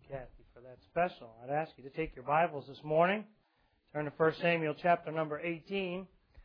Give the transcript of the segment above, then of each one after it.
Kathy, for that special. I'd ask you to take your Bibles this morning. Turn to 1 Samuel chapter number 18.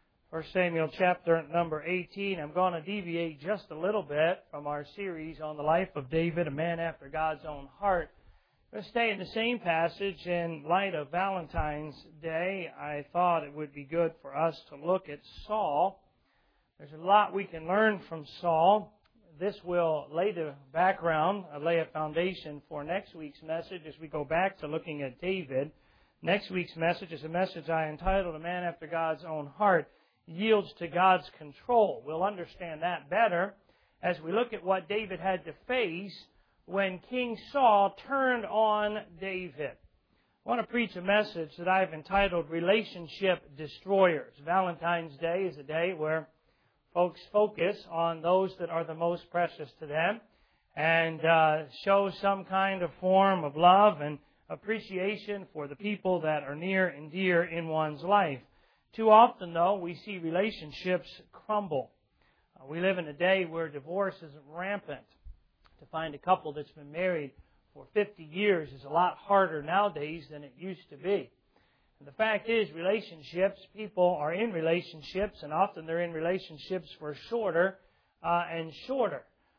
1 Samuel chapter number 18. I'm going to deviate just a little bit from our series on the life of David, a man after God's own heart. I'm going to stay in the same passage. In light of Valentine's Day, I thought it would be good for us to look at Saul. There's a lot we can learn from Saul. This will lay the background, lay a foundation for next week's message as we go back to looking at David. Next week's message is a message I entitled, A Man After God's Own Heart Yields to God's Control. We'll understand that better as we look at what David had to face when King Saul turned on David. I want to preach a message that I've entitled, Relationship Destroyers. Valentine's Day is a day where folks focus on those that are the most precious to them and show some kind of form of love and appreciation for the people that are near and dear in one's life. Too often, though, we see relationships crumble. We live in a day where divorce is rampant. To find a couple that's been married for 50 years is a lot harder nowadays than it used to be. The fact is, relationships, people are in relationships, and often they're in relationships for shorter and shorter.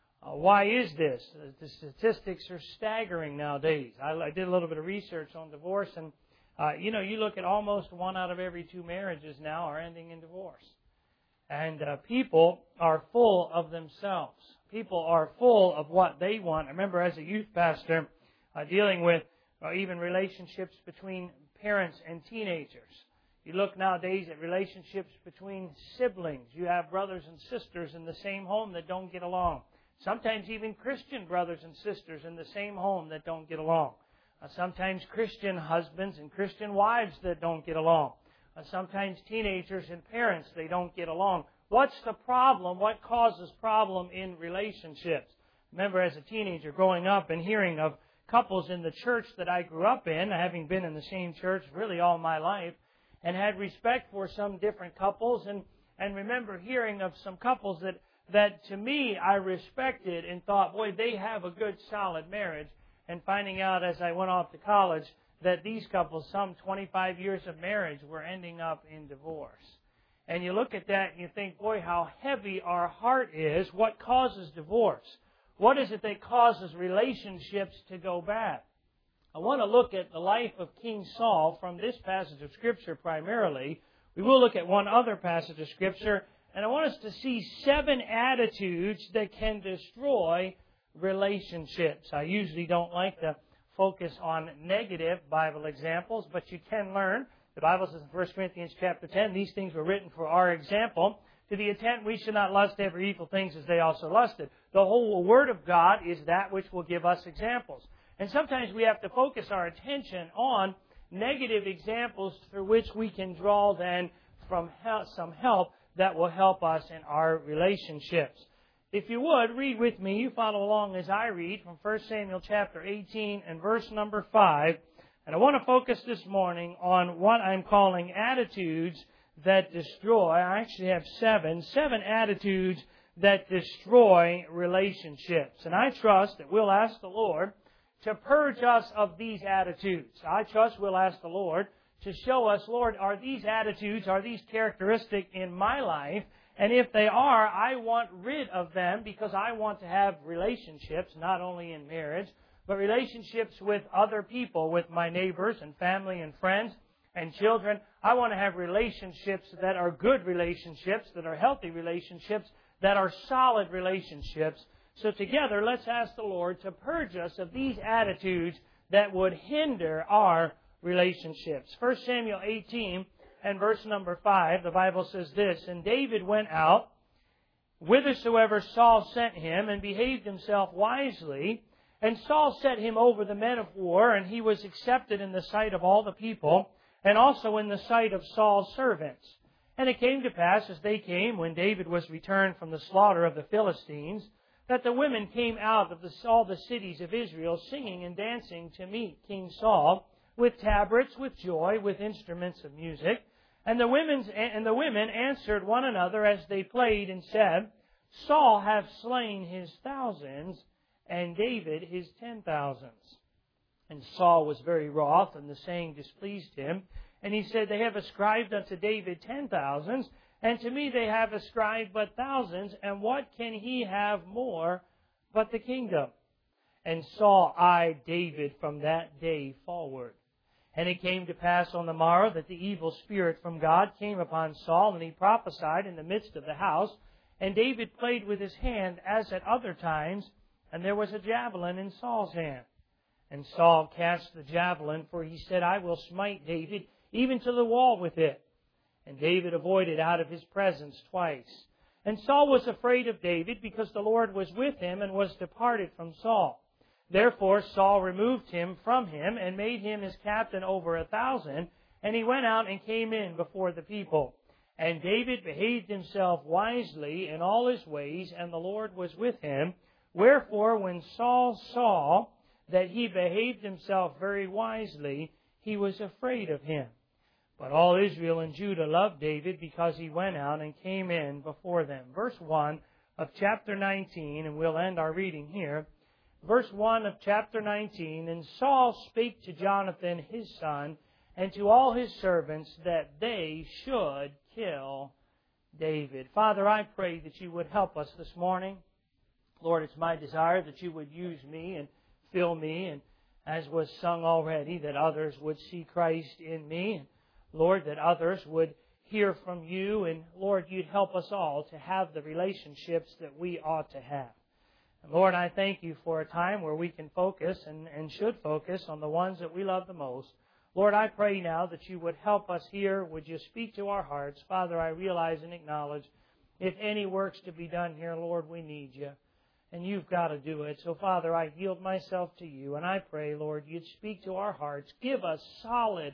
Why is this? The statistics are staggering nowadays. I did a little bit of research on divorce, and you look at almost 1 out of every 2 marriages now are ending in divorce. And people are full of themselves. People are full of what they want. I remember as a youth pastor dealing with even relationships between parents and teenagers. You look nowadays at relationships between siblings. You have brothers and sisters in the same home that don't get along. Sometimes even Christian brothers and sisters in the same home that don't get along. Sometimes Christian husbands and Christian wives that don't get along. Sometimes teenagers and parents, they don't get along. What's the problem? What causes problem in relationships? Remember as a teenager growing up and hearing of couples in the church that I grew up in, having been in the same church really all my life, and had respect for some different couples, and remember hearing of some couples that to me I respected and thought, boy, they have a good solid marriage, and finding out as I went off to college that these couples, some 25 years of marriage, were ending up in divorce. And you look at that and you think, boy, how heavy our heart is. What causes divorce? What is it that causes relationships to go bad? I want to look at the life of King Saul from this passage of Scripture primarily. We will look at one other passage of Scripture, and I want us to see 7 attitudes that can destroy relationships. I usually don't like to focus on negative Bible examples, but you can learn. The Bible says in 1 Corinthians chapter 10, these things were written for our example, to the intent we should not lust after evil things as they also lusted. The whole Word of God is that which will give us examples. And sometimes we have to focus our attention on negative examples through which we can draw then from some help that will help us in our relationships. If you would, read with me. You follow along as I read from 1 Samuel chapter 18 and verse number 5. And I want to focus this morning on what I'm calling attitudes that destroy. I actually have 7 attitudes that destroy relationships. And I trust that we'll ask the Lord to purge us of these attitudes. I trust we'll ask the Lord to show us, Lord, are these attitudes, are these characteristic in my life? And if they are, I want rid of them because I want to have relationships, not only in marriage, but relationships with other people, with my neighbors and family and friends and children. I want to have relationships that are good relationships, that are healthy relationships, that are solid relationships. So together, let's ask the Lord to purge us of these attitudes that would hinder our relationships. 1 Samuel 18 and verse number 5, the Bible says this, And David went out whithersoever Saul sent him, and behaved himself wisely. And Saul set him over the men of war, and he was accepted in the sight of all the people, and also in the sight of Saul's servants. And it came to pass, as they came, when David was returned from the slaughter of the Philistines, that the women came out of all the cities of Israel, singing and dancing to meet King Saul, with tabrets, with joy, with instruments of music. And the women answered one another as they played, and said, Saul hath slain his thousands, and David his 10,000s. And Saul was very wroth, and the saying displeased him. And he said, They have ascribed unto David 10,000s, and to me they have ascribed but thousands, and what can he have more but the kingdom? And Saul eyed David from that day forward. And it came to pass on the morrow that the evil spirit from God came upon Saul, and he prophesied in the midst of the house. And David played with his hand as at other times, and there was a javelin in Saul's hand. And Saul cast the javelin, for he said, I will smite David even to the wall with it. And David avoided out of his presence twice. And Saul was afraid of David, because the Lord was with him and was departed from Saul. Therefore Saul removed him from him and made him his captain over 1,000. And he went out and came in before the people. And David behaved himself wisely in all his ways, and the Lord was with him. Wherefore, when Saul saw that he behaved himself very wisely, he was afraid of him. But all Israel and Judah loved David, because he went out and came in before them. Verse 1 of chapter 19, and we'll end our reading here. Verse 1 of chapter 19, And Saul spake to Jonathan his son, and to all his servants, that they should kill David. Father, I pray that you would help us this morning. Lord, it's my desire that you would use me and fill me, and as was sung already, that others would see Christ in me. And Lord, that others would hear from you, and Lord, you'd help us all to have the relationships that we ought to have. And Lord, I thank you for a time where we can focus and should focus on the ones that we love the most. Lord, I pray now that you would help us here. Would you speak to our hearts? Father, I realize and acknowledge if any work's to be done here, Lord, we need you. And you've got to do it. So, Father, I yield myself to you. And I pray, Lord, you'd speak to our hearts. Give us solid,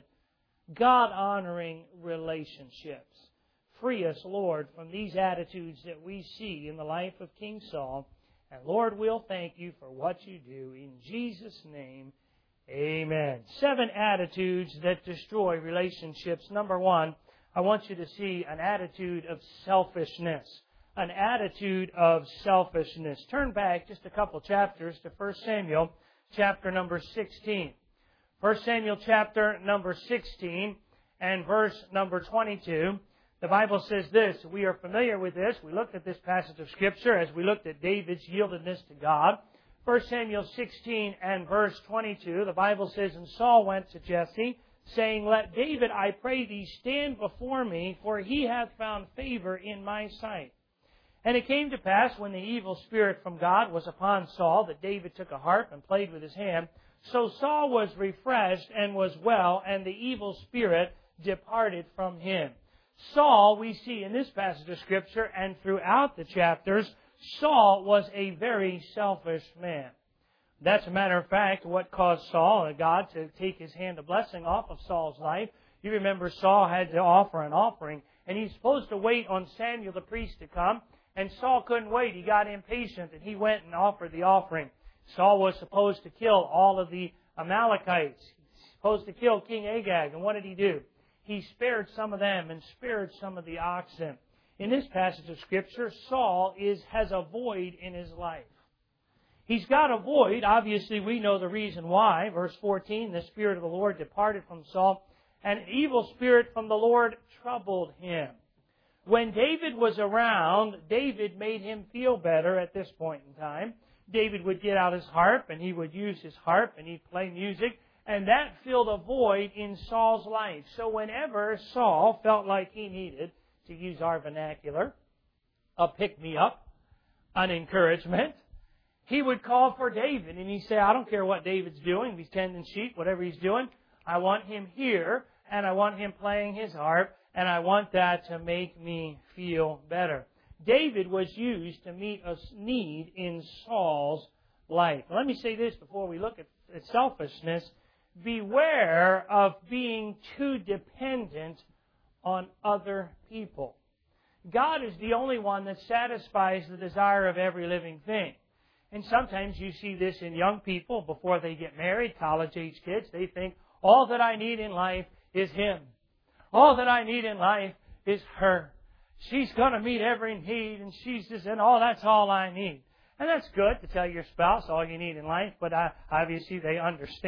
God-honoring relationships. Free us, Lord, from these attitudes that we see in the life of King Saul. And, Lord, we'll thank you for what you do. In Jesus' name, amen. 7 attitudes that destroy relationships. Number 1, I want you to see an attitude of selfishness. An attitude of selfishness. Turn back just a couple chapters to 1 Samuel chapter number 16. 1 Samuel chapter number 16 and verse number 22. The Bible says this. We are familiar with this. We looked at this passage of Scripture as we looked at David's yieldedness to God. 1 Samuel 16 and verse 22, the Bible says, And Saul went to Jesse, saying, Let David, I pray thee, stand before me, for he hath found favor in my sight. And it came to pass, when the evil spirit from God was upon Saul, that David took a harp and played with his hand. So Saul was refreshed and was well, and the evil spirit departed from him. Saul, we see in this passage of Scripture and throughout the chapters, Saul was a very selfish man. That's a matter of fact what caused Saul, God, to take his hand of blessing off of Saul's life. You remember Saul had to offer an offering, and he's supposed to wait on Samuel the priest to come. And Saul couldn't wait. He got impatient, and he went and offered the offering. Saul was supposed to kill all of the Amalekites. He was supposed to kill King Agag. And what did he do? He spared some of them and spared some of the oxen. In this passage of Scripture, Saul has a void in his life. He's got a void. Obviously, we know the reason why. Verse 14, the Spirit of the Lord departed from Saul, and an evil spirit from the Lord troubled him. When David was around, David made him feel better at this point in time. David would get out his harp, and he would use his harp, and he'd play music, and that filled a void in Saul's life. So whenever Saul felt like he needed, to use our vernacular, a pick-me-up, an encouragement, he would call for David, and he'd say, I don't care what David's doing, if he's tending sheep, whatever he's doing, I want him here, and I want him playing his harp, and I want that to make me feel better. David was used to meet a need in Saul's life. Let me say this before we look at selfishness. Beware of being too dependent on other people. God is the only one that satisfies the desire of every living thing. And sometimes you see this in young people before they get married, college-age kids. They think, all that I need in life is him. All that I need in life is her. She's going to meet every need, and that's all I need. And that's good to tell your spouse all you need in life, but obviously they understand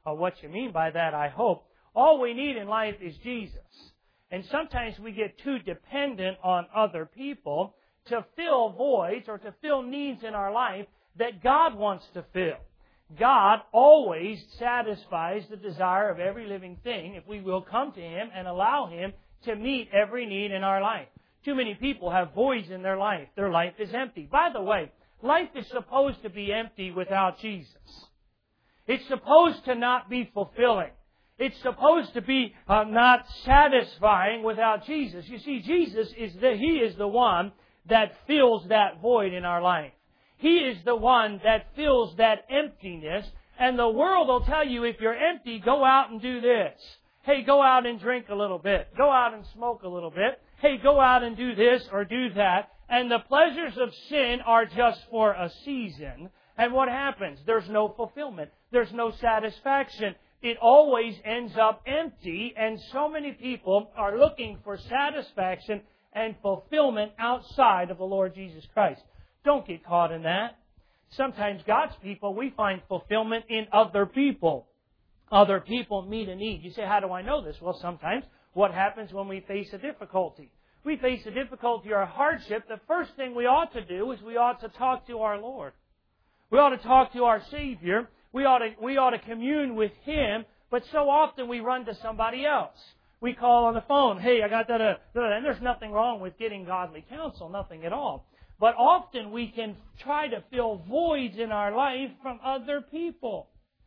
what you mean by that, I hope. All we need in life is Jesus. And sometimes we get too dependent on other people to fill voids or to fill needs in our life that God wants to fill. God always satisfies the desire of every living thing if we will come to Him and allow Him to meet every need in our life. Too many people have voids in their life. Their life is empty. By the way, life is supposed to be empty without Jesus. It's supposed to not be fulfilling. It's supposed to be not satisfying without Jesus. You see, Jesus He is the one that fills that void in our life. He is the one that fills that emptiness. And the world will tell you, if you're empty, go out and do this. Hey, go out and drink a little bit. Go out and smoke a little bit. Hey, go out and do this or do that. And the pleasures of sin are just for a season. And what happens? There's no fulfillment. There's no satisfaction. It always ends up empty. And so many people are looking for satisfaction and fulfillment outside of the Lord Jesus Christ. Don't get caught in that. Sometimes God's people, we find fulfillment in other people. Other people meet a need. You say, how do I know this? Well, sometimes what happens when we face a difficulty? We face a difficulty or a hardship. The first thing we ought to do is we ought to talk to our Lord. We ought to talk to our Savior. We ought to commune with Him. But so often we run to somebody else. We call on the phone. Hey, I got that. And there's nothing wrong with getting godly counsel. Nothing at all. But often we can try to fill voids in our life from other people.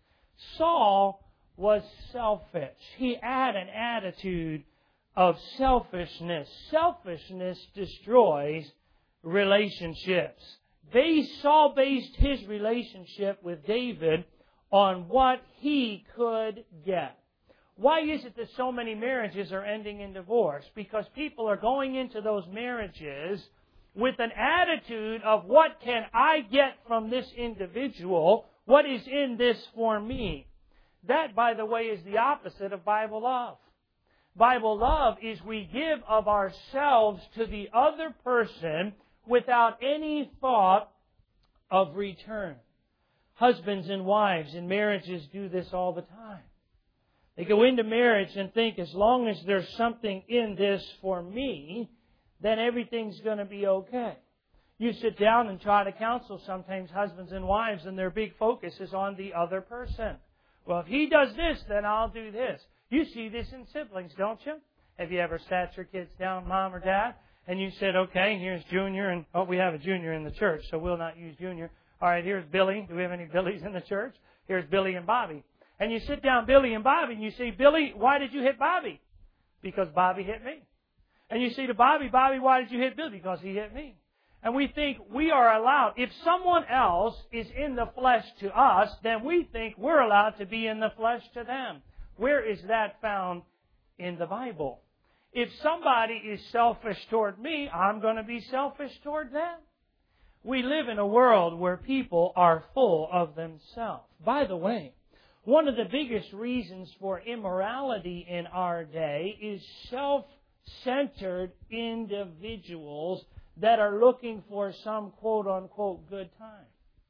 Saul was selfish. He had an attitude of selfishness. Selfishness destroys relationships. Saul based his relationship with David on what he could get. Why is it that so many marriages are ending in divorce? Because people are going into those marriages with an attitude of what can I get from this individual? What is in this for me? That, by the way, is the opposite of Bible love. Bible love is we give of ourselves to the other person without any thought of return. Husbands and wives in marriages do this all the time. They go into marriage and think, as long as there's something in this for me, then everything's going to be okay. You sit down and try to counsel sometimes husbands and wives, and their big focus is on the other person. Well, if he does this, then I'll do this. You see this in siblings, don't you? Have you ever sat your kids down, Mom or Dad, and you said, okay, here's Junior, and we have a Junior in the church, so we'll not use Junior. All right, here's Billy. Do we have any Billies in the church? Here's Billy and Bobby. And you sit down Billy and Bobby, and you say, Billy, why did you hit Bobby? Because Bobby hit me. And you say to Bobby, Bobby, why did you hit Billy? Because he hit me. And we think we are allowed, if someone else is in the flesh to us, then we think we're allowed to be in the flesh to them. Where is that found in the Bible? If somebody is selfish toward me, I'm going to be selfish toward them. We live in a world where people are full of themselves. By the way, one of the biggest reasons for immorality in our day is self-centered individuals that are looking for some quote-unquote good time.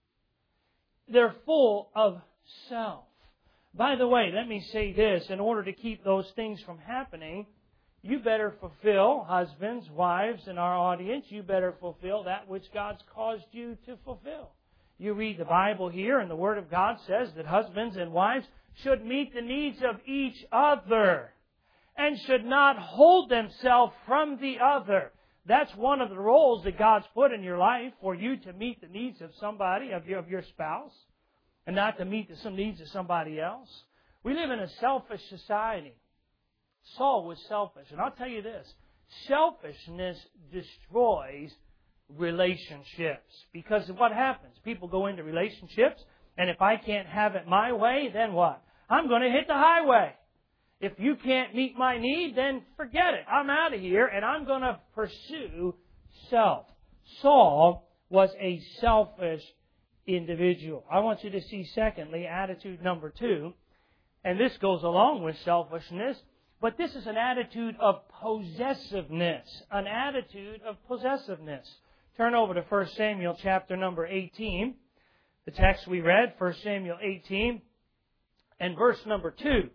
They're full of self. By the way, let me say this. In order to keep those things from happening, you better fulfill, husbands, wives, and our audience, you better fulfill that which God's caused you to fulfill. You read the Bible here, and the Word of God says that husbands and wives should meet the needs of each other and should not hold themselves from the other. That's one of the roles that God's put in your life, for you to meet the needs of somebody, of your spouse, and not to meet some needs of somebody else. We live in a selfish society. Saul was selfish. And I'll tell you this, selfishness destroys relationships. Because what happens? People go into relationships, and if I can't have it my way, then what? I'm going to hit the highway. If you can't meet my need, then forget it. I'm out of here, and I'm going to pursue self. Saul was a selfish individual. I want you to see, secondly, attitude number 2. And this goes along with selfishness, but this is an attitude of possessiveness. An attitude of possessiveness. Turn over to 1 Samuel chapter number 18. The text we read, 1 Samuel 18. And verse number 2.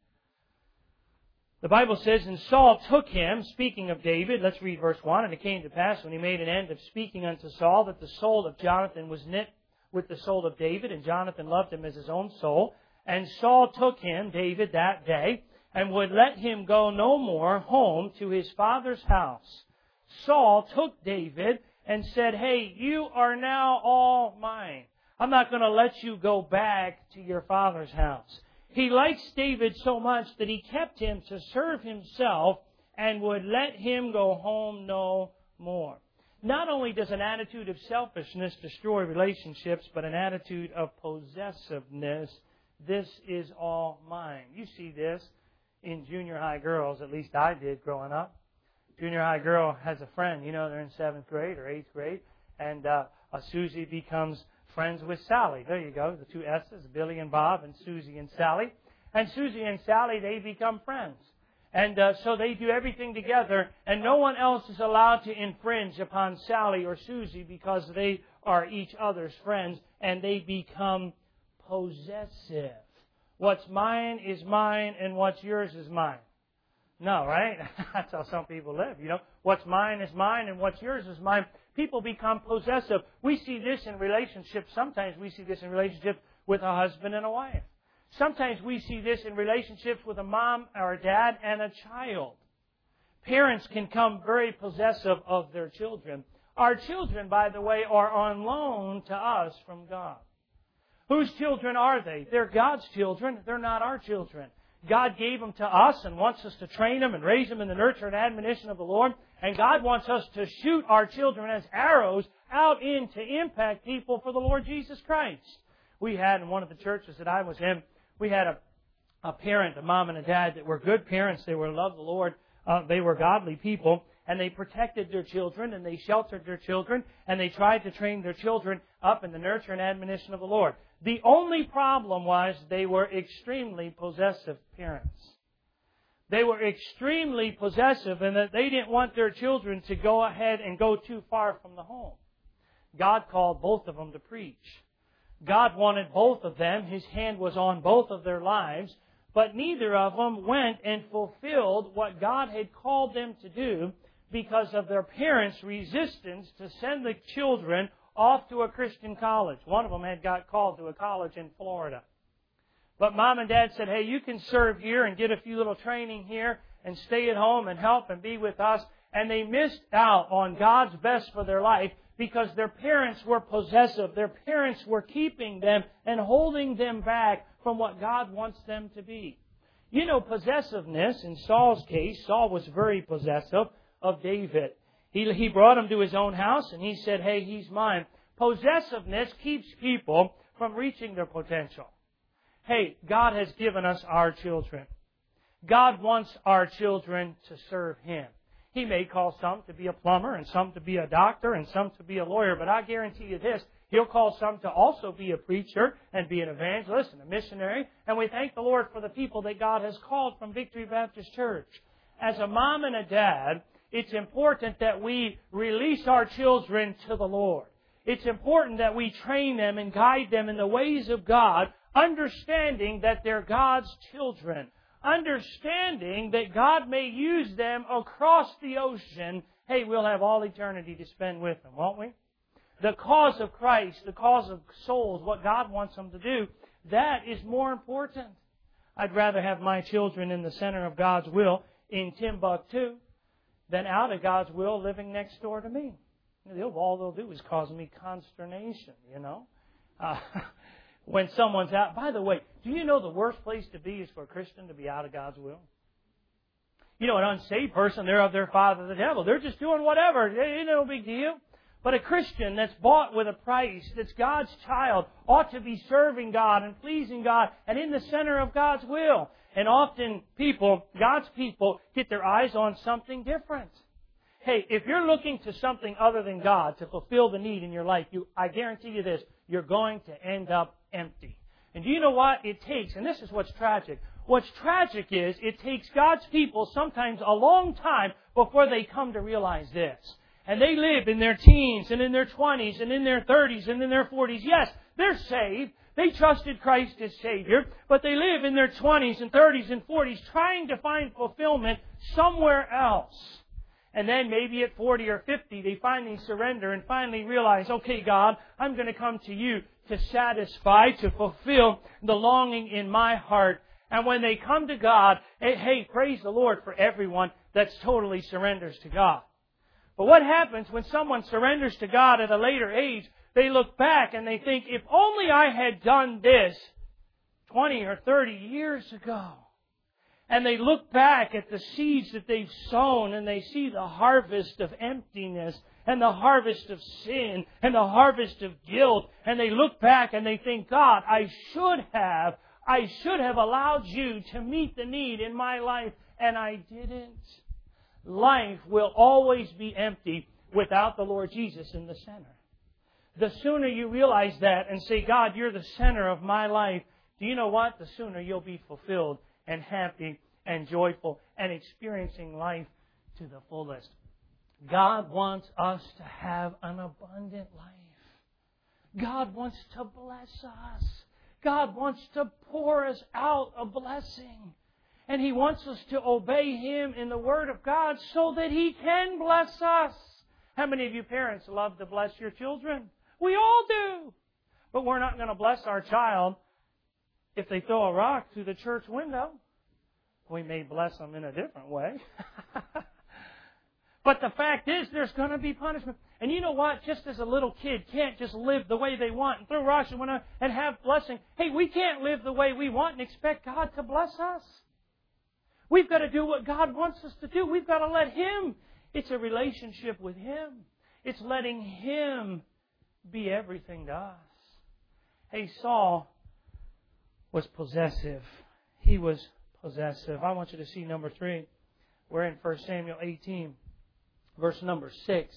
The Bible says, and Saul took him, speaking of David. Let's read verse 1. And it came to pass, when he made an end of speaking unto Saul, that the soul of Jonathan was knit with the soul of David, and Jonathan loved him as his own soul. And Saul took him, David, that day, and would let him go no more home to his father's house. Saul took David and said, hey, you are now all mine. I'm not going to let you go back to your father's house. He likes David so much that he kept him to serve himself and would let him go home no more. Not only does an attitude of selfishness destroy relationships, but an attitude of possessiveness. This is all mine. You see this in junior high girls, at least I did growing up. Junior high girl has a friend, they're in 7th grade or 8th grade, and Susie becomes friends with Sally. There you go, the two S's, Billy and Bob, and Susie and Sally. And Susie and Sally, they become friends. And so they do everything together, and no one else is allowed to infringe upon Sally or Susie because they are each other's friends, and they become possessive. What's mine is mine, and what's yours is mine. No, right? That's how some people live, What's mine is mine, and what's yours is mine. People become possessive. We see this in relationships. Sometimes we see this in relationships with a husband and a wife. Sometimes we see this in relationships with a mom or a dad and a child. Parents can become very possessive of their children. Our children, by the way, are on loan to us from God. Whose children are they? They're God's children. They're not our children. God gave them to us and wants us to train them and raise them in the nurture and admonition of the Lord. And God wants us to shoot our children as arrows out in to impact people for the Lord Jesus Christ. We had in one of the churches that I was in, we had a parent, a mom and a dad that were good parents. They were loved the Lord. They were godly people. And they protected their children and they sheltered their children and they tried to train their children up in the nurture and admonition of the Lord. The only problem was they were extremely possessive parents. They were extremely possessive in that they didn't want their children to go ahead and go too far from the home. God called both of them to preach. God wanted both of them. His hand was on both of their lives. But neither of them went and fulfilled what God had called them to do because of their parents' resistance to send the children off to a Christian college. One of them had got called to a college in Florida. But Mom and Dad said, hey, you can serve here and get a few little training here and stay at home and help and be with us. And they missed out on God's best for their life because their parents were possessive. Their parents were keeping them and holding them back from what God wants them to be. Possessiveness, in Saul's case, Saul was very possessive of David. He brought him to his own house and he said, hey, he's mine. Possessiveness keeps people from reaching their potential. Hey, God has given us our children. God wants our children to serve Him. He may call some to be a plumber and some to be a doctor and some to be a lawyer, but I guarantee you this, He'll call some to also be a preacher and be an evangelist and a missionary. And we thank the Lord for the people that God has called from Victory Baptist Church. As a mom and a dad, it's important that we release our children to the Lord. It's important that we train them and guide them in the ways of God, understanding that they're God's children. Understanding that God may use them across the ocean. Hey, we'll have all eternity to spend with them, won't we? The cause of Christ, the cause of souls, what God wants them to do, that is more important. I'd rather have my children in the center of God's will in Timbuktu than out of God's will living next door to me. All they'll do is cause me consternation, when someone's out. By the way, do you know the worst place to be is for a Christian to be out of God's will? An unsaved person, they're of their father the devil. They're just doing whatever. Ain't no big deal. But a Christian that's bought with a price, that's God's child, ought to be serving God and pleasing God and in the center of God's will. And often God's people, get their eyes on something different. Hey, if you're looking to something other than God to fulfill the need in your life, I guarantee you this, you're going to end up empty. And do you know what it takes? And this is what's tragic. What's tragic is it takes God's people sometimes a long time before they come to realize this. And they live in their teens and in their 20s and in their 30s and in their 40s. Yes, they're saved. They trusted Christ as Savior, but they live in their 20s and 30s and 40s trying to find fulfillment somewhere else. And then maybe at 40 or 50, they finally surrender and finally realize, okay, God, I'm going to come to you to satisfy, to fulfill the longing in my heart. And when they come to God, hey, praise the Lord for everyone that's totally surrenders to God. But what happens when someone surrenders to God at a later age? They look back and they think, if only I had done this 20 or 30 years ago. And they look back at the seeds that they've sown and they see the harvest of emptiness and the harvest of sin and the harvest of guilt. And they look back and they think, God, I should have allowed you to meet the need in my life, and I didn't. Life will always be empty without the Lord Jesus in the center. The sooner you realize that and say, God, you're the center of my life, do you know what? The sooner you'll be fulfilled and happy and joyful and experiencing life to the fullest. God wants us to have an abundant life. God wants to bless us. God wants to pour us out a blessing. And He wants us to obey Him in the Word of God so that He can bless us. How many of you parents love to bless your children? We all do. But we're not going to bless our child if they throw a rock through the church window. We may bless them in a different way. But the fact is, there's going to be punishment. And you know what? Just as a little kid can't just live the way they want and throw rocks and have blessing. Hey, we can't live the way we want and expect God to bless us. We've got to do what God wants us to do. We've got to let Him. It's a relationship with Him. It's letting Him be everything to us. Hey, Saul was possessive. He was possessive. I want you to see number 3. We're in 1 Samuel 18, verse number 6.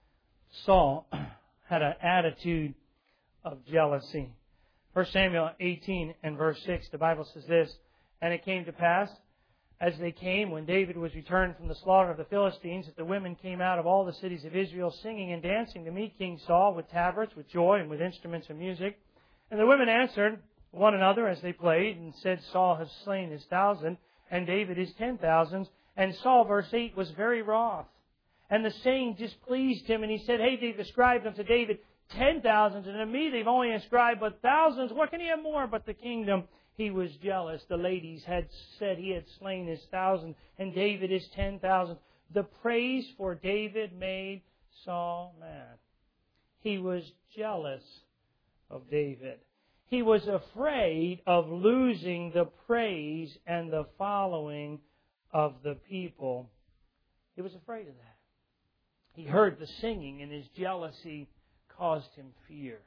Saul had an attitude of jealousy. 1 Samuel 18 and verse 6, the Bible says this, and it came to pass, as they came, when David was returned from the slaughter of the Philistines, that the women came out of all the cities of Israel singing and dancing to meet King Saul with tabrets, with joy, and with instruments of music. And the women answered one another as they played, and said, Saul has slain his 1,000, and David his 10,000s. And Saul, verse 8, was very wroth. And the saying displeased him, and he said, hey, they've ascribed unto David 10,000s, and to me they've only ascribed but thousands. What can he have more but the kingdom? He was jealous. The ladies had said he had slain his 1,000 and David his 10,000. The praise for David made Saul mad. He was jealous of David. He was afraid of losing the praise and the following of the people. He was afraid of that. He heard the singing and his jealousy caused him fear.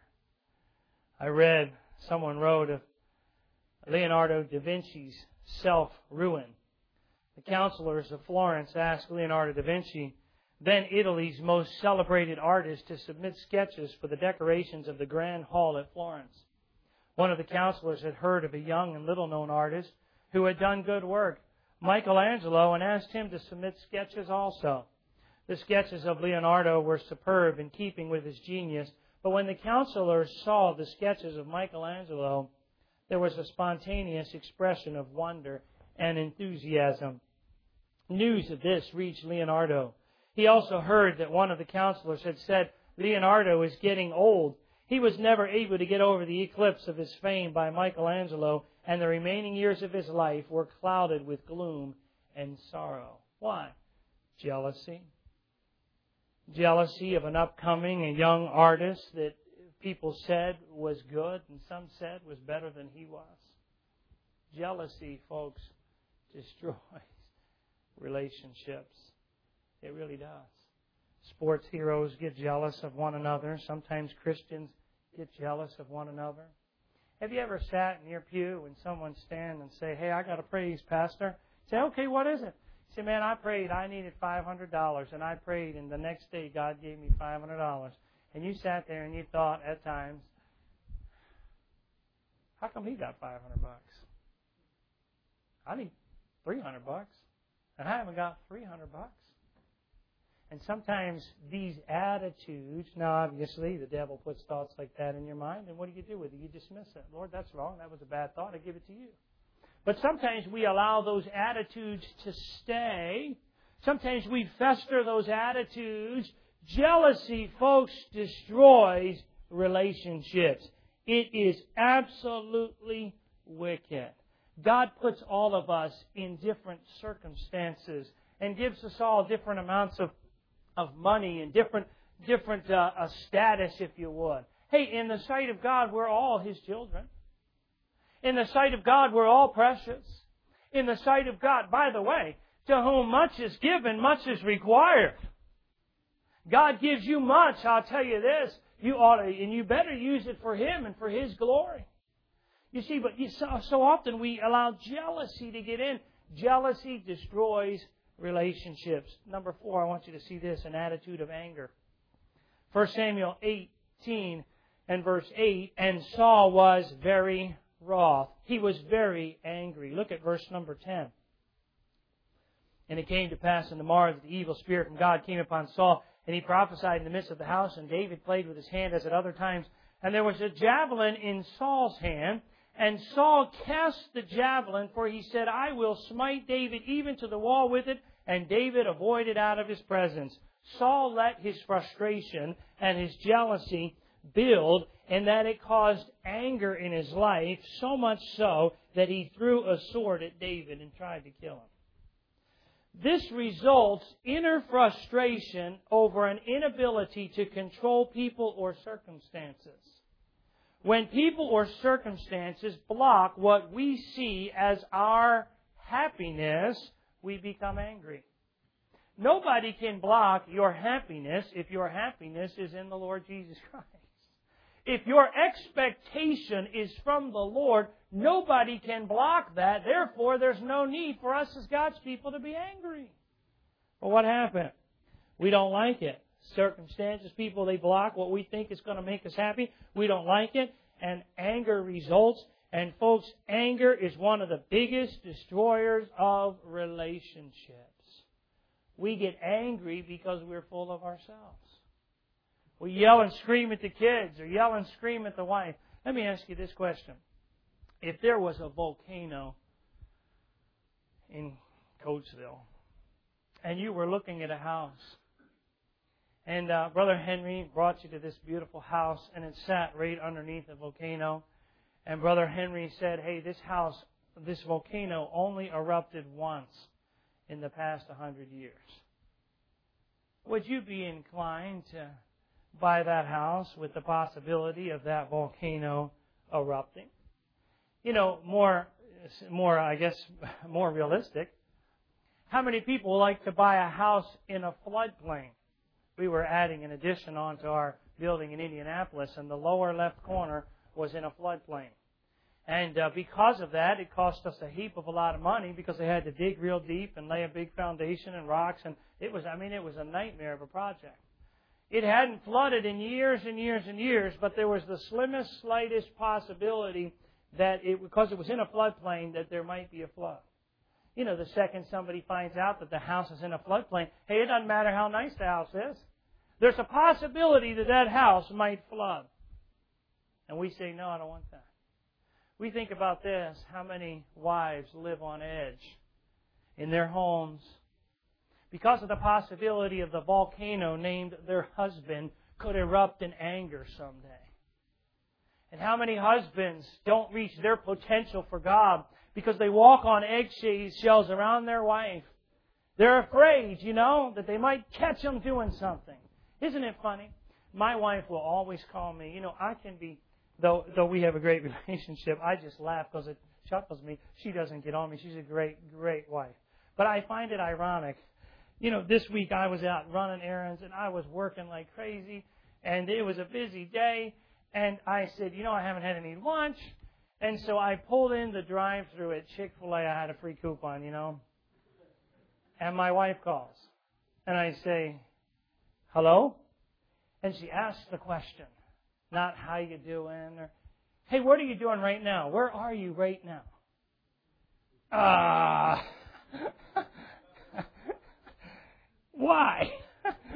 I read, someone wrote of Leonardo da Vinci's self-ruin. The counselors of Florence asked Leonardo da Vinci, then Italy's most celebrated artist, to submit sketches for the decorations of the Grand Hall at Florence. One of the counselors had heard of a young and little-known artist who had done good work, Michelangelo, and asked him to submit sketches also. The sketches of Leonardo were superb, in keeping with his genius, but when the counselors saw the sketches of Michelangelo, there was a spontaneous expression of wonder and enthusiasm. News of this reached Leonardo. He also heard that one of the counselors had said, Leonardo is getting old. He was never able to get over the eclipse of his fame by Michelangelo, and the remaining years of his life were clouded with gloom and sorrow. Why? Jealousy. Jealousy of an upcoming, a young artist that people said was good and some said was better than he was. Jealousy, folks, destroys relationships. It really does. Sports heroes get jealous of one another. Sometimes Christians get jealous of one another. Have you ever sat in your pew and someone stand and say, hey, I got a praise, Pastor? Say, okay, what is it? Say, man, I prayed. I needed $500, and I prayed, and the next day God gave me $500. And you sat there and you thought at times, how come he got $500? I need $300, and I haven't got $300. And sometimes these attitudes, now obviously the devil puts thoughts like that in your mind, and what do you do with it? You dismiss it. Lord, that's wrong. That was a bad thought. I give it to you. But sometimes we allow those attitudes to stay. Sometimes we fester those attitudes. Jealousy, folks, destroys relationships. It is absolutely wicked. God puts all of us in different circumstances and gives us all different amounts of money and different status, if you would. Hey, in the sight of God, we're all His children. In the sight of God, we're all precious. In the sight of God, by the way, to whom much is given, much is required. God gives you much. I'll tell you this, you ought to, and you better use it for Him and for His glory. You see, but so often we allow jealousy to get in. Jealousy destroys relationships. Number 4, I want you to see this, an attitude of anger. 1 Samuel 18 and verse 8, and Saul was very wroth. He was very angry. Look at verse number 10. And it came to pass in the morrow that the evil spirit from God came upon Saul, and he prophesied in the midst of the house, and David played with his hand as at other times. And there was a javelin in Saul's hand, and Saul cast the javelin, for he said, I will smite David even to the wall with it, and David avoided out of his presence. Saul let his frustration and his jealousy build, and that it caused anger in his life, so much so that he threw a sword at David and tried to kill him. This results inner frustration over an inability to control people or circumstances. When people or circumstances block what we see as our happiness, we become angry. Nobody can block your happiness if your happiness is in the Lord Jesus Christ. If your expectation is from the Lord, nobody can block that. Therefore, there's no need for us as God's people to be angry. Well, what happened? We don't like it. Circumstances, people, they block what we think is going to make us happy. We don't like it, and anger results. And folks, anger is one of the biggest destroyers of relationships. We get angry because we're full of ourselves. We yell and scream at the kids or yell and scream at the wife. Let me ask you this question. If there was a volcano in Coatesville and you were looking at a house and Brother Henry brought you to this beautiful house and it sat right underneath the volcano, and Brother Henry said, hey, this volcano only erupted once in the past 100 years. Would you be inclined to buy that house with the possibility of that volcano erupting? You know, more realistic. How many people like to buy a house in a floodplain? We were adding an addition onto our building in Indianapolis, and the lower left corner was in a floodplain. And because of that, it cost us a lot of money because they had to dig real deep and lay a big foundation and rocks, and it was a nightmare of a project. It hadn't flooded in years and years and years, but there was the slightest possibility that because it was in a floodplain, that there might be a flood. You know, the second somebody finds out that the house is in a floodplain, hey, it doesn't matter how nice the house is. There's a possibility that that house might flood. And we say, no, I don't want that. We think about this, how many wives live on edge in their homes because of the possibility of the volcano named their husband could erupt in anger someday. And how many husbands don't reach their potential for God because they walk on eggshells around their wife. They're afraid, that they might catch them doing something. Isn't it funny? My wife will always call me. I can be, though we have a great relationship, I just laugh because it chuckles me. She doesn't get on me. She's a great, great wife. But I find it ironic. This week I was out running errands and I was working like crazy and it was a busy day. And I said, I haven't had any lunch. And so I pulled in the drive-thru at Chick-fil-A. I had a free coupon, And my wife calls. And I say, hello? And she asks the question. Not how you doing or, hey, what are you doing right now? Where are you right now? Why?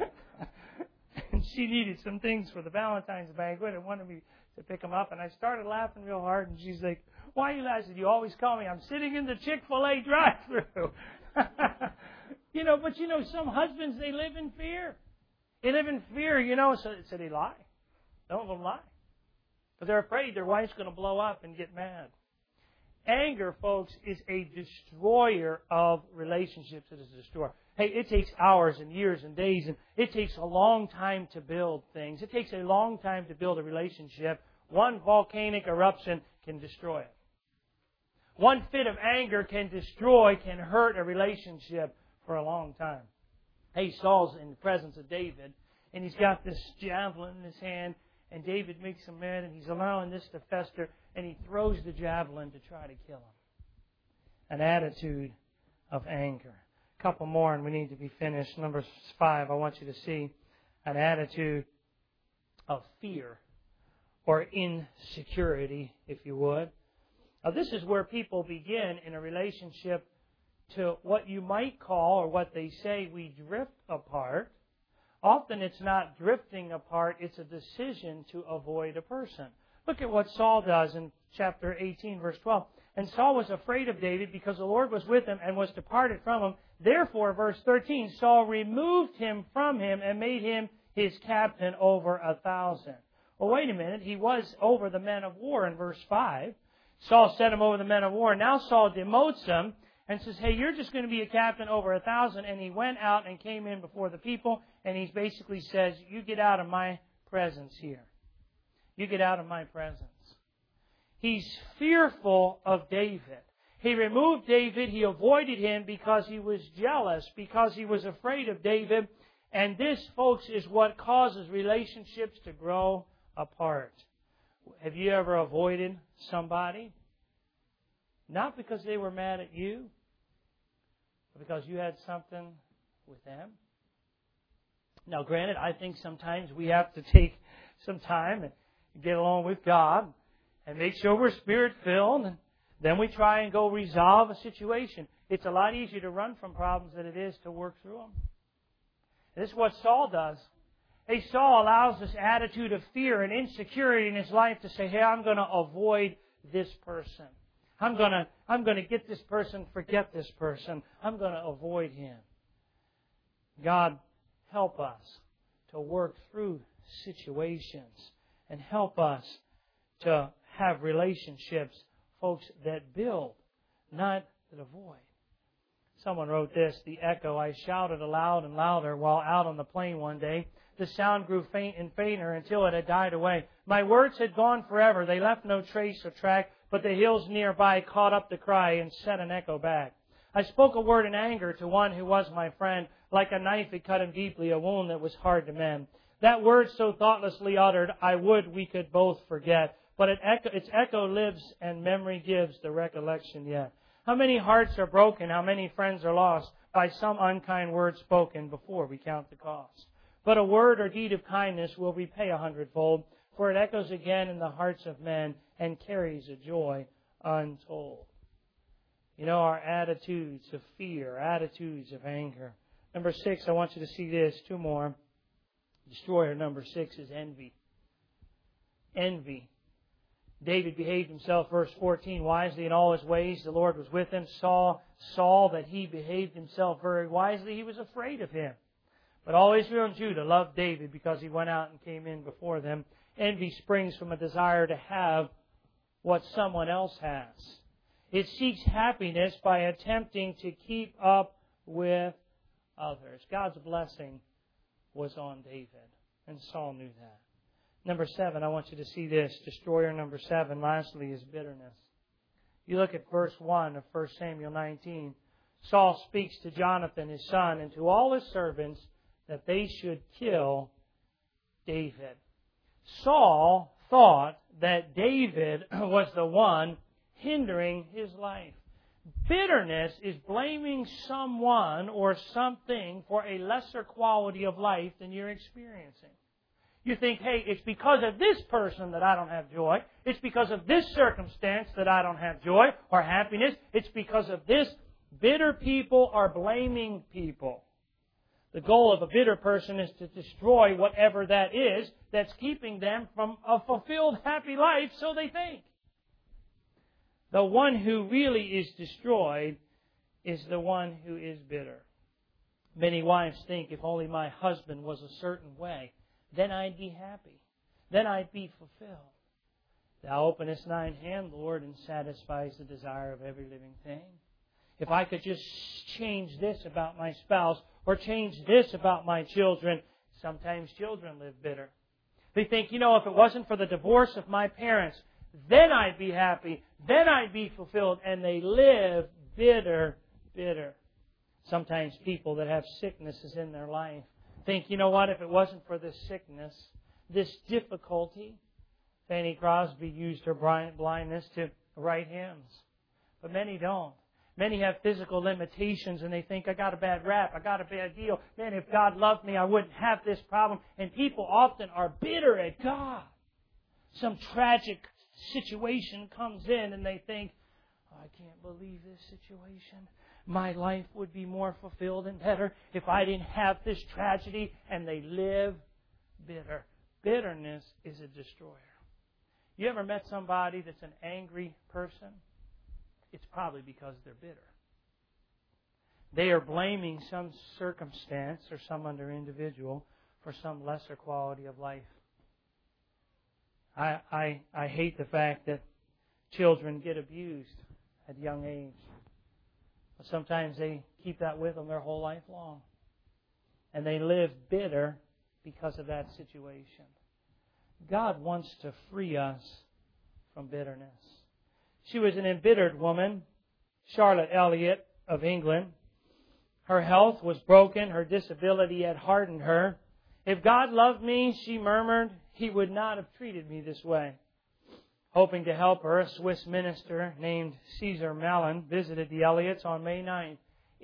she needed some things for the Valentine's banquet and wanted me to pick them up. And I started laughing real hard. And she's like, why are you laughing? I said, you always call me. I'm sitting in the Chick-fil-A drive-thru. But some husbands, they live in fear. They live in fear, so they lie. Some of them lie. But they're afraid their wife's going to blow up and get mad. Anger, folks, is a destroyer of relationships. It is a destroyer. Hey, it takes hours and years and days, and it takes a long time to build things. It takes a long time to build a relationship. One volcanic eruption can destroy it. One fit of anger can hurt a relationship for a long time. Hey, Saul's in the presence of David, and he's got this javelin in his hand, and David makes him mad, and he's allowing this to fester, and he throws the javelin to try to kill him. An attitude of anger. A couple more, and we need to be finished. Number 5, I want you to see an attitude of fear or insecurity, if you would. Now, this is where people begin in a relationship to what you might call, or what they say, we drift apart. Often it's not drifting apart, it's a decision to avoid a person. Look at what Saul does in chapter 18, verse 12. And Saul was afraid of David because the Lord was with him and was departed from him. Therefore, verse 13, Saul removed him from him and made him his captain over 1,000. Well, wait a minute. He was over the men of war in verse 5. Saul set him over the men of war. Now Saul demotes him and says, hey, you're just going to be a captain over 1,000. And he went out and came in before the people. And he basically says, you get out of my presence here. You get out of my presence. He's fearful of David. He removed David. He avoided him because he was jealous, because he was afraid of David. And this, folks, is what causes relationships to grow apart. Have you ever avoided somebody? Not because they were mad at you, but because you had something with them. Now, granted, I think sometimes we have to take some time and get along with God and make sure we're Spirit-filled, and then we try and go resolve a situation. It's a lot easier to run from problems than it is to work through them. This is what Saul does. Hey, Saul allows this attitude of fear and insecurity in his life to say, hey, I'm going to avoid this person. I'm going to get this person, forget this person. I'm going to avoid him. God, help us to work through situations and help us to have relationships, folks, that build, not that avoid. Someone wrote this, the echo, I shouted aloud and louder while out on the plain one day. The sound grew faint and fainter until it had died away. My words had gone forever. They left no trace or track, but the hills nearby caught up the cry and sent an echo back. I spoke a word in anger to one who was my friend. Like a knife it cut him deeply, a wound that was hard to mend. That word so thoughtlessly uttered, I would we could both forget. But its echo lives and memory gives the recollection yet. How many hearts are broken, how many friends are lost by some unkind word spoken before we count the cost. But a word or deed of kindness will repay 100-fold, for it echoes again in the hearts of men and carries a joy untold. Our attitudes of fear, attitudes of anger. Number 6, I want you to see this. 2 more. Destroyer number 6 is envy. Envy. David behaved himself, verse 14, wisely in all his ways. The Lord was with him. Saul that he behaved himself very wisely. He was afraid of him. But all Israel and Judah loved David because he went out and came in before them. Envy springs from a desire to have what someone else has. It seeks happiness by attempting to keep up with others. God's blessing was on David, and Saul knew that. Number 7, I want you to see this. Destroyer number 7, lastly, is bitterness. You look at verse 1 of 1 Samuel 19. Saul speaks to Jonathan, his son, and to all his servants that they should kill David. Saul thought that David was the one hindering his life. Bitterness is blaming someone or something for a lesser quality of life than you're experiencing. You think, hey, it's because of this person that I don't have joy. It's because of this circumstance that I don't have joy or happiness. It's because of this. Bitter people are blaming people. The goal of a bitter person is to destroy whatever that is that's keeping them from a fulfilled, happy life, so they think. The one who really is destroyed is the one who is bitter. Many wives think, if only my husband was a certain way, then I'd be happy. Then I'd be fulfilled. Thou openest thine hand, Lord, and satisfies the desire of every living thing. If I could just change this about my spouse or change this about my children, sometimes children live bitter. They think, if it wasn't for the divorce of my parents, then I'd be happy, then I'd be fulfilled, and they live bitter. Sometimes people that have sicknesses in their life think, if it wasn't for this sickness, this difficulty, Fanny Crosby used her blindness to write hymns. But many don't. Many have physical limitations and they think, I got a bad rap, I got a bad deal. Man, if God loved me, I wouldn't have this problem. And people often are bitter at God. Some tragic situation comes in and they think, I can't believe this situation. My life would be more fulfilled and better if I didn't have this tragedy. And they live bitter. Bitterness is a destroyer. You ever met somebody that's an angry person? It's probably because they're bitter. They are blaming some circumstance or some other individual for some lesser quality of life. I hate the fact that children get abused at a young age. But sometimes they keep that with them their whole life long. And they live bitter because of that situation. God wants to free us from bitterness. She was an embittered woman, Charlotte Elliott of England. Her health was broken. Her disability had hardened her. If God loved me, she murmured, He would not have treated me this way. Hoping to help her, a Swiss minister named Caesar Malin visited the Elliots on May 9,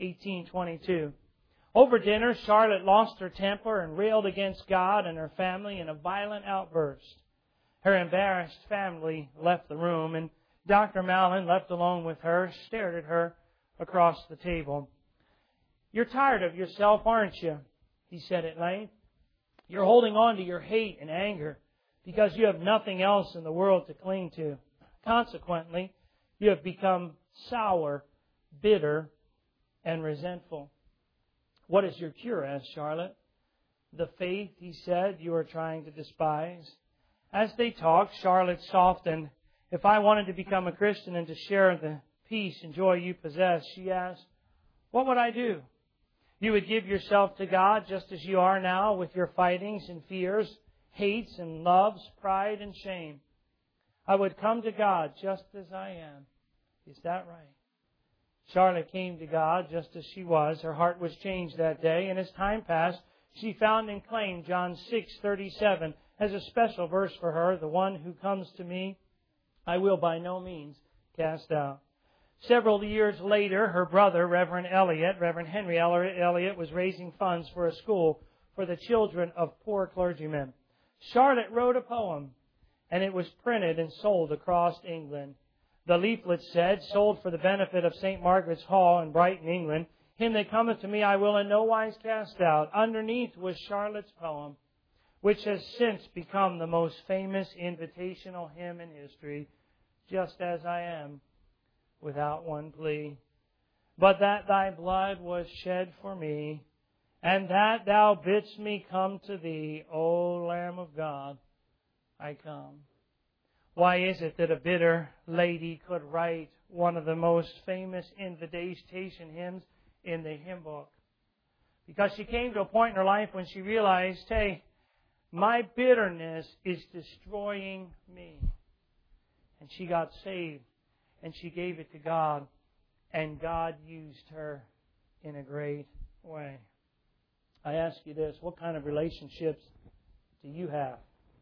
1822. Over dinner, Charlotte lost her temper and railed against God and her family in a violent outburst. Her embarrassed family left the room, and Dr. Malin, left alone with her, stared at her across the table. You're tired of yourself, aren't you? He said at length. You're holding on to your hate and anger because you have nothing else in the world to cling to. Consequently, you have become sour, bitter, and resentful. What is your cure? Asked Charlotte. The faith, he said, you are trying to despise. As they talked, Charlotte softened. If I wanted to become a Christian and to share the peace and joy you possess, she asked, what would I do? You would give yourself to God just as you are now with your fightings and fears, hates and loves, pride and shame. I would come to God just as I am. Is that right? Charlotte came to God just as she was. Her heart was changed that day, and as time passed, she found and claimed John 6:37 as a special verse for her. The one who comes to me, I will by no means cast out. Several years later, her brother, Reverend Henry Elliott, was raising funds for a school for the children of poor clergymen. Charlotte wrote a poem, and it was printed and sold across England. The leaflet said, sold for the benefit of St. Margaret's Hall in Brighton, England, Him that cometh to me I will in no wise cast out. Underneath was Charlotte's poem, which has since become the most famous invitational hymn in history, Just as I am, without one plea. But that Thy blood was shed for me, and that Thou bidst me come to Thee, O Lamb of God, I come. Why is it that a bitter lady could write one of the most famous invitation hymns in the hymn book? Because she came to a point in her life when she realized, hey, my bitterness is destroying me. And she got saved, and she gave it to God, and God used her in a great way. I ask you this, what kind of relationships do you have?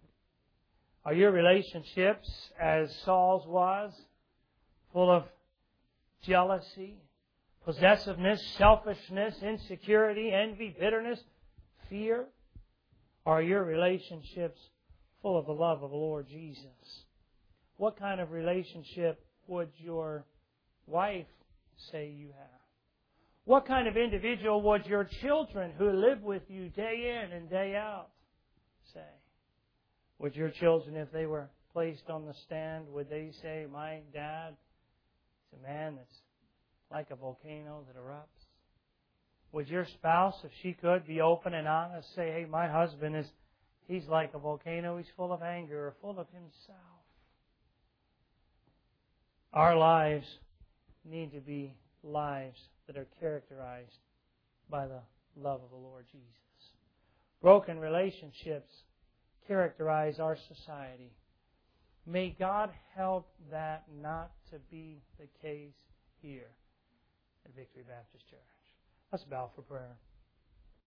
Are your relationships, as Saul's was, full of jealousy, possessiveness, selfishness, insecurity, envy, bitterness, fear? Or are your relationships full of the love of the Lord Jesus? What kind of relationship would your wife say you have? What kind of individual would your children who live with you day in and day out say? Would your children, if they were placed on the stand, would they say, my dad is a man that's like a volcano that erupts? Would your spouse, if she could, be open and honest, say, hey, my husband he's like a volcano, he's full of anger or full of himself? Our lives need to be lives that are characterized by the love of the Lord Jesus. Broken relationships characterize our society. May God help that not to be the case here at Victory Baptist Church. Let's bow for prayer.